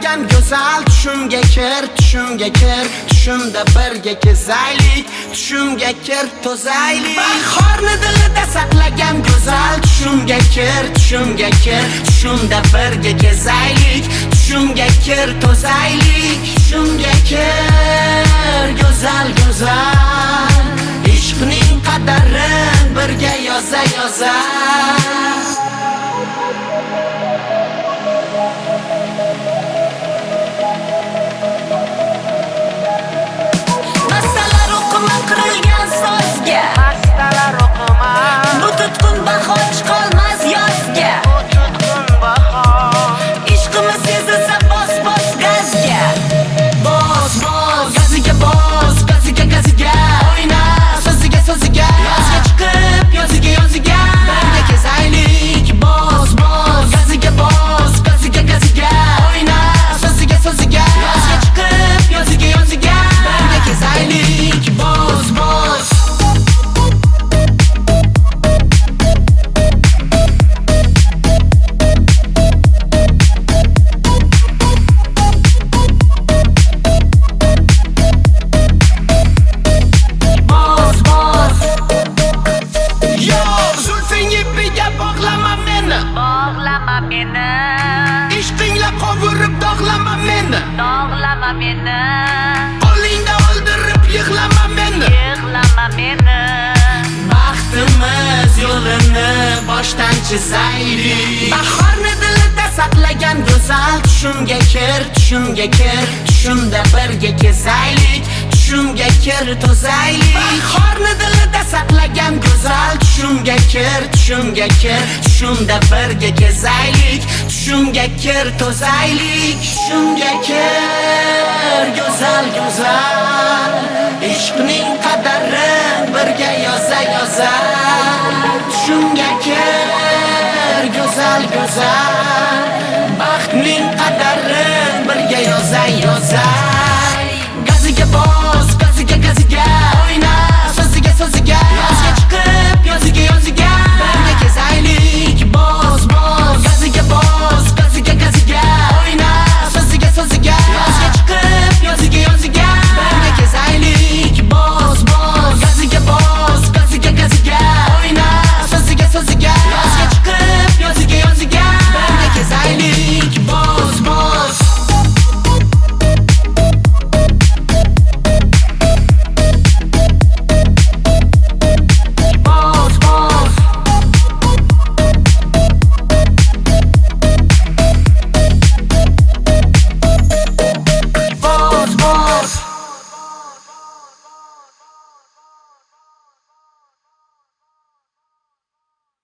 saklagan go'zal tushimga kir, tushimga kir, tushimda birga kezaylik, tushimga kir, tozaylik. Bahorni dilida saklagan go'zal tushimga kir, tushimga kir, tushimda birga kezaylik, tushimga kir, tozaylik, tushimga kir, go'zal go'zal, ishqning qadrin birga yoza yoza. Bu tutqun bahor chiqolmas yozga. Ishqimiz sezilsa bos gazga. Bos gaziga bos, gaziga o'yna, so'ziga yozga chiqib, yoziga birga kezaylik. Bos gaziga bos, gaziga o'yna, so'ziga yozga chiqib, yoziga birga kezaylik. Bos Bog'lama meni, ishqingla qovurib dog'lama meni, dog'lama meni, qo'lingda o'ldirib yig'lama meni. Baxtimiz yo'lini boshdan chizaylik. Bahorni dilida saklagan go'zal tushimga kir, tushimga kir, tushimda birga kezaylik, tushimga kir, tozaylik. Bahorni dilida saklagan go'zal tushimga kir, tushimga kir, tushimda birga kezaylik, tushimga kir, tozaylik, tushimga kir, go'zal go'zal, ishqning qadrin birga yoza yoza. Tushimga kir, go'zal go'zal, baxtning qadrin birga yoza yoza.